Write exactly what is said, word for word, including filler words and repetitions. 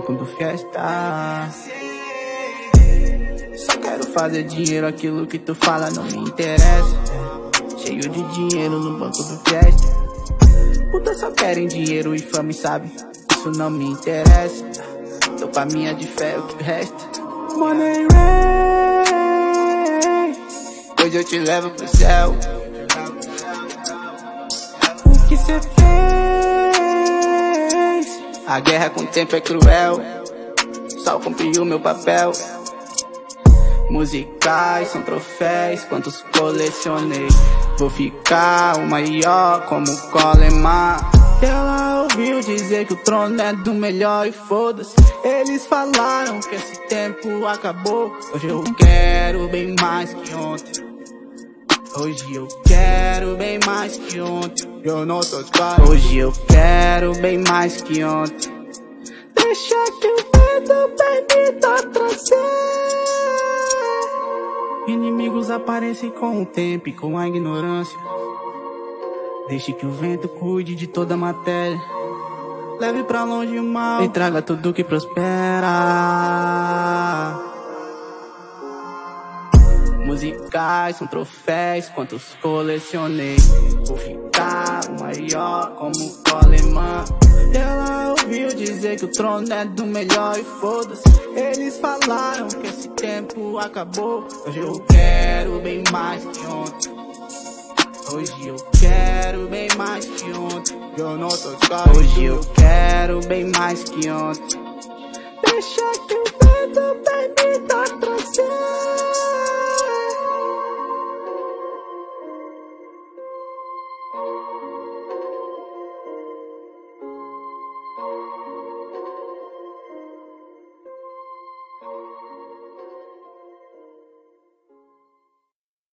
banco do Fiesta. Só quero fazer dinheiro, aquilo que tu fala não me interessa. Cheio de dinheiro no banco do Fiesta. Putas só querem dinheiro e fama e sabe, isso não me interessa. Tô com a minha de fé, o que resta. Money Rain, hoje eu te levo pro céu. O que cê fez? A guerra com o tempo é cruel, só cumpri o meu papel. Musicais são troféus, quantos colecionei. Vou ficar o maior como Coleman. Ela ouviu dizer que o trono é do melhor e foda-se. Eles falaram que esse tempo acabou. Hoje eu quero bem mais que ontem. Hoje eu quero bem mais que ontem. Eu não tô claro. Hoje eu quero bem mais que ontem. Deixa que o vento vem me trazer. Inimigos aparecem com o tempo e com a ignorância. Deixe que o vento cuide de toda a matéria. Leve pra longe o mal e traga tudo que prospera. Musicais são troféus, quantos colecionei. Vou ficar o maior como Coleman. Ela ouviu dizer que o trono é do melhor e foda-se. Eles falaram que esse tempo acabou. Hoje eu quero bem mais que ontem. Hoje eu quero bem mais que ontem. Eu não tô caro. Hoje eu quero bem mais que ontem. Deixa que o vento vem me trazer.